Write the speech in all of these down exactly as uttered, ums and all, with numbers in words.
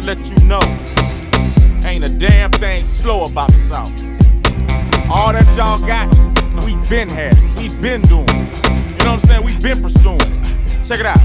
let you know, ain't a damn thing slow about the South. All that y'all got, we been had it, we been doing it. You know what I'm saying? We been pursuing it. Check it out.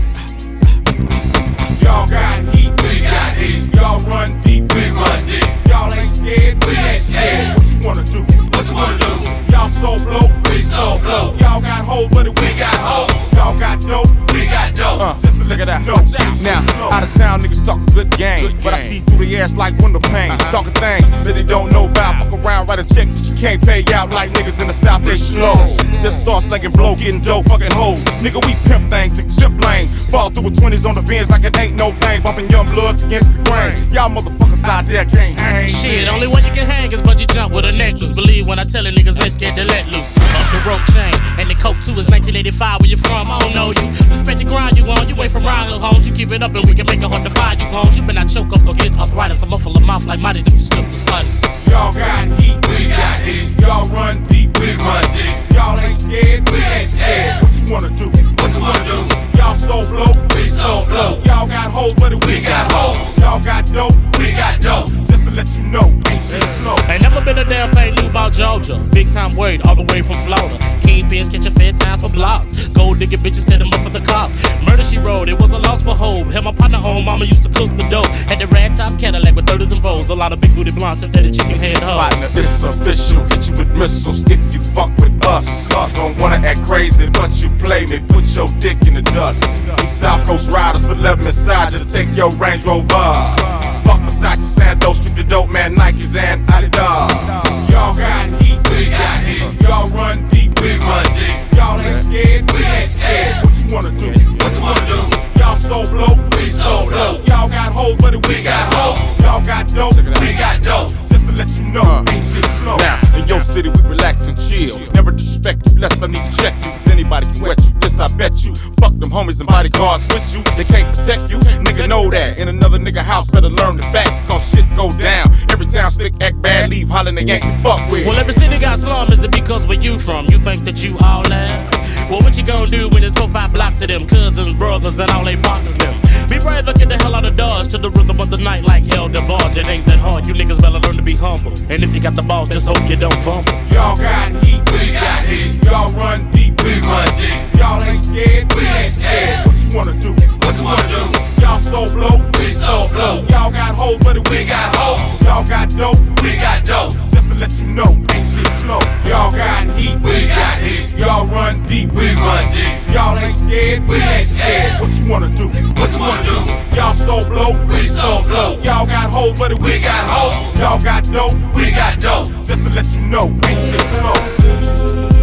Y'all got heat, we got heat. Y'all run deep, we run deep. Y'all ain't scared, we ain't scared. What you wanna do? What you wanna do? Y'all so blow, we so blow. Y'all got hoes, but we got hoes. Y'all got dope, we got dope. Uh, Just to let you know. Now, out of town niggas talk good game, good but game. I see through the ass like window pane. Uh-huh. Talk a thing that they don't know about. Fuck around, write a check that you can't pay out like niggas in the South. They slow. Just start slinging blow, getting dough, fucking hoes. Nigga, we pimp things, zip lane. Fall through with twenties on the Benz like it ain't no thing. Bumping young bloods against the grain. Y'all motherfuckers out there can't hang. Shit, only one you can hang is bungee jump with a necklace. Believe when I tell a niggas ain't scared to let loose. Up the rope chain, and the coke too is nineteen eighty-five. Where you from? I don't know you. Respect the grind you on. You ain't from round homes. You keep it up and we can make it hard to find you homes. You better not choke up or get arthritis. I'm up full of mouth like Mighty's if you slip the slightest. Y'all got heat, we got heat. Y'all run deep, we run deep. Y'all ain't scared, we ain't scared. What you wanna do? What you wanna do? Y'all so blow, we so blow. Y'all got hoes, but we got hoes. Y'all got dope, we got dope. Just to let you know, ain't shit slow. Ain't never been a damn thing new about Georgia. Big time word all the way from Florida. Kingpins catch your fair times for blocks. Gold digger bitches hit them up for the cops. Murder she wrote, it was a loss for hope. Had my partner home, mama used to cook the dough. Had the rag top Cadillac with thirties and foes. A lot of big booty blondes, synthetic chicken head hoes. Partner, it's official, hit you with missiles if you fuck with us. Us don't wanna act crazy, but you play me, put your dick in the dust. We South Coast riders, but love them inside you to take your Range Rover. Fuck Versace, Sandos, strip the dope man, Nikes and Adidas. Y'all got heat, we got heat. Y'all run deep, we run deep. Y'all ain't scared, we ain't scared. What you wanna do? What you wanna do? Y'all so blow, we so blow. Y'all got hoes, but we got hoes. Y'all got dope, we got dope. Just to let you know, ain't shit slow. Now, in your city, we relax and chill. Never disrespect you, less I need to check you. Cause anybody can wet you, this I bet you. Fuck them homies and bodyguards with you. They can't protect you, nigga know that. In another nigga house, better learn the facts. Cause shit go down. Every time slick act bad, leave hollering they ain't you fuck with. Well, every city got slum, is it because where you from? You think that you all that? Well, what you gonna do when it's four, five blocks of them cousins, brothers, and all they partners them? Be brave or get the hell out of Dodge to the rhythm of the night like Elder Barge. It ain't that hard, you niggas better learn to be humble. And if you got the balls, just hope you don't fumble. Y'all got heat, we got heat. Y'all run deep, we run deep. Y'all ain't scared, we ain't scared. What you wanna do? What you wanna do? Y'all so blow, we so blow. Y'all got hoes, but we got hoes. Y'all got dope, we got dope. Just to let you know, ain't shit slow. Y'all got heat, we got heat. Y'all run deep, we run deep. Y'all ain't scared, we ain't scared. What you wanna do? What you wanna do? Y'all so blow, we so blow. Y'all got hoes, but we got hoes. Y'all got dope, we got dope. Just to let you know, ain't shit slow.